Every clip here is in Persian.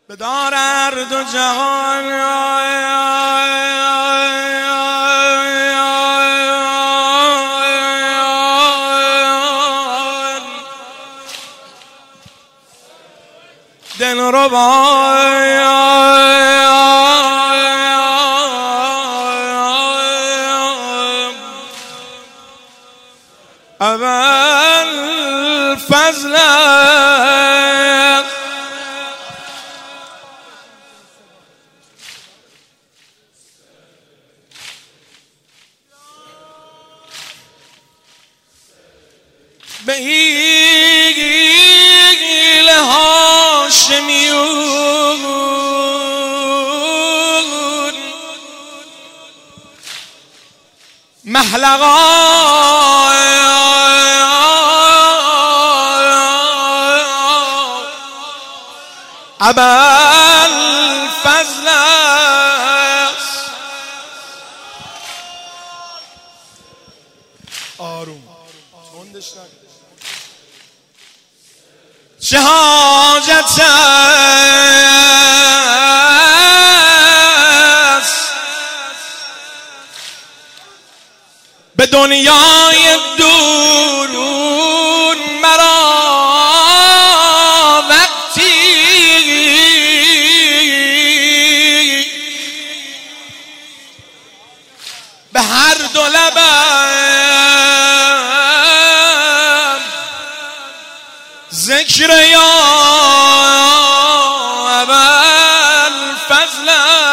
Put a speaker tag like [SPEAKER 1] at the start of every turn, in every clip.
[SPEAKER 1] بدار هر دو جهان دل ربا اول فضل به ایل هاشمیون محلقا ابوالفضل است. آروم تندش نکن. چه حاجت است به دنیای دورون مرا وقتی به هر دو لبم ذکر یا ابوالفضل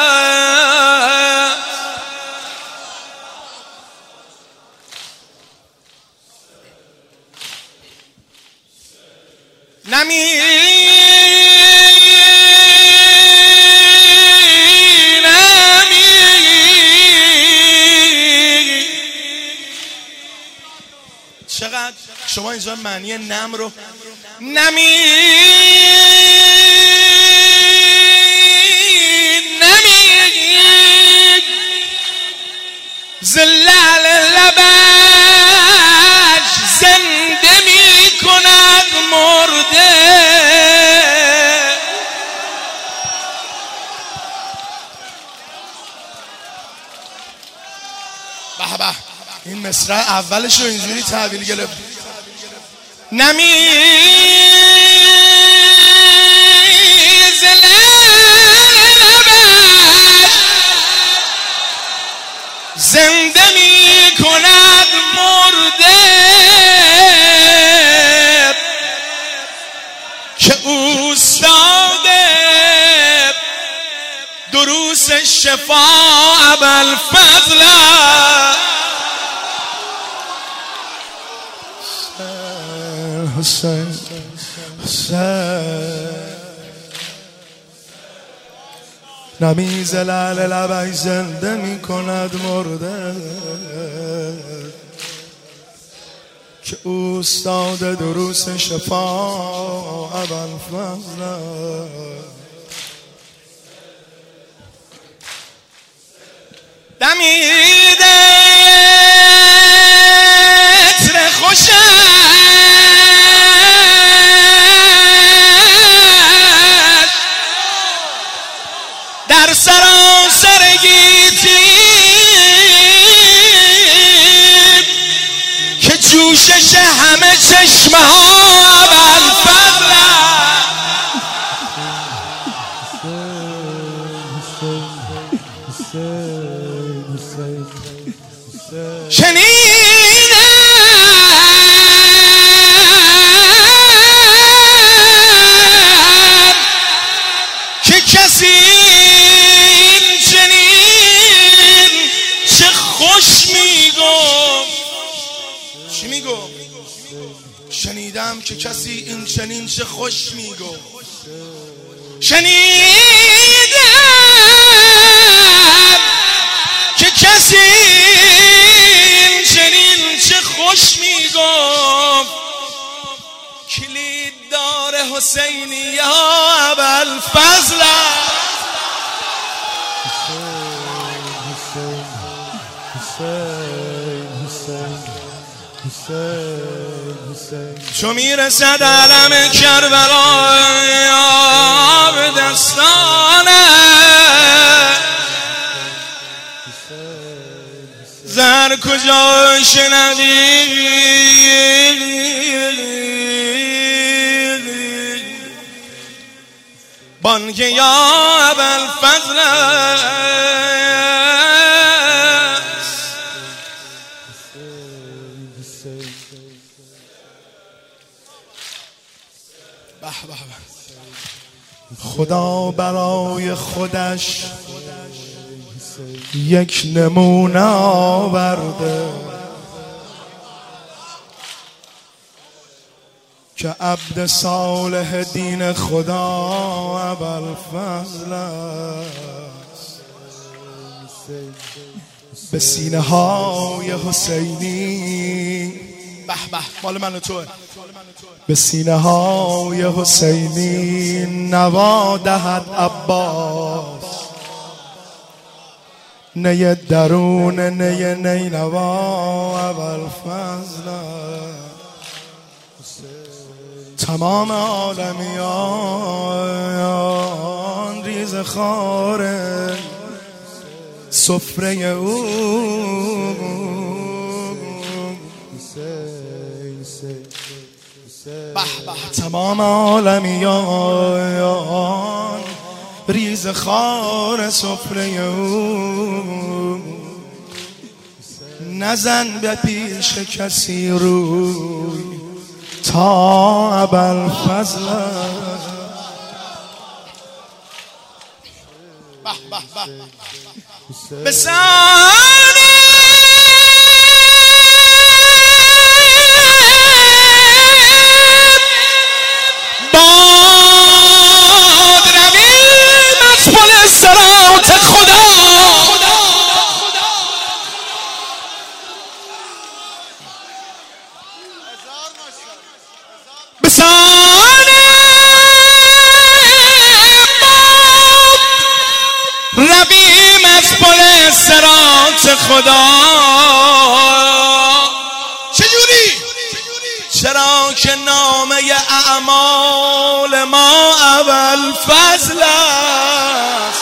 [SPEAKER 1] چقدر شما اینجا معنی نم رو نمید زلال لبش زنده می کند مرده. به به این مصرع اولش رو اینجوری تحویل گرفت. زنده می کند مرده که اوستاد دروس شفا ابوالفضل حسین نمی زلال لبش زنده می کند مرده که اوستاد دروس شفا ابوالفضل. دمید عطر خوشش در سراسر گیتی که جوشش همه چشمه ها ابوالفضل. شنیدم که کسی این چنین چه خوش میگفت. چی میگفت؟ شنیدم که کسی این چنین چه خوش میگفت. شنیدم که کسی این چنین چه خوش میگفت. کلید دار حسینی یا ابوالفضل. چو میرسد علم کربلا به دستان در کجا شنوی بانگ یا ابوالفضل است. خدا برای خودش یک نمونه آورده که عبد صالح دین خدا ابوالفضل است. به سینه های حسینی به به مال من و توه، به سینه های حسینی نوا دهد عباس، نی درون نی نینوا ابوالفضل. تمام عالمیان ریز خاره سفره او، تمام عالمیان ریز خار سفره او. نزن به پیش کسی روی تا ابوالفضل. بسانی باد رویم از پل صراط خدا، بسانی باد رویم از پل صراط خدا. چرا که نامه اعمال ما ابوالفضل است.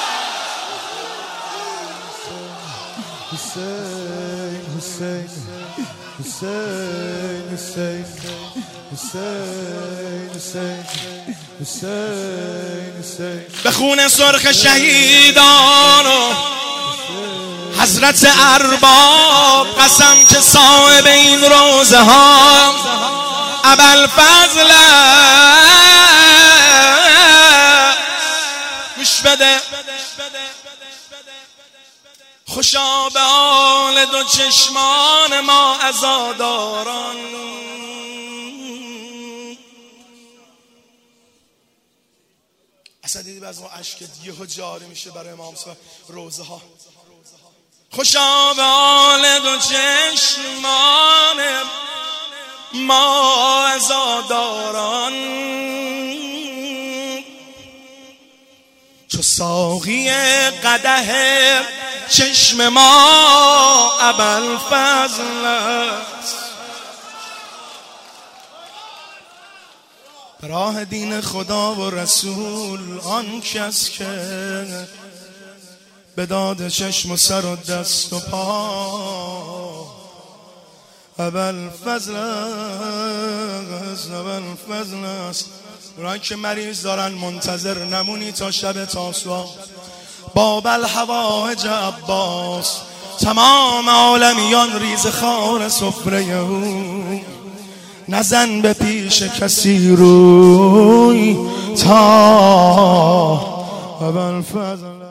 [SPEAKER 1] به خون سرخ شهیدان و حضرت ارباب قسم که صاحب این روزه ها ابوالفضل گوش بده. خوشا به حال دو چشمان ما عزاداران، اصلا دیدی بعض ما عشقت یهو جاری میشه برای امام صاحب روزه ها. خوشا به حال دو چشمان ما عزاداران، چو ساقی قدح چشم ما ابوالفضل است. راه دین خدا و رسول آن کس که به داد چشم و سر و دست و پا ابوالفضل است، ابوالفضل است. اونایی که مریض دارن منتظر نمونی تا شب تاسوعا باب الحوائج عباس. تمام عالمیان ریز خار سفره او. نزن به پیش کسی روی تا ابوالفضل.